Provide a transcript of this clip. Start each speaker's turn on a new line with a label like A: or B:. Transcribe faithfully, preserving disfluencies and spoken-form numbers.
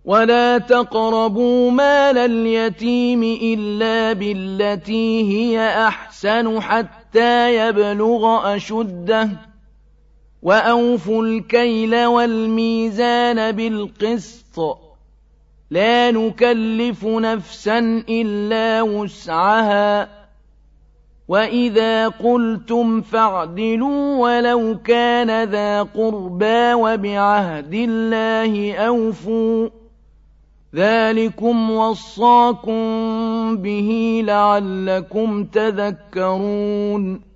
A: ولا تقربوا مال اليتيم إلا بالتي هي أحسن حتى يبلغ أشده وأوفوا الكيل والميزان بالقسط لا نكلف نفسا إلا وسعها وإذا قلتم فاعدلوا ولو كان ذا قربى وبعهد الله أوفوا ذلكم وصاكم به لعلكم تذكرون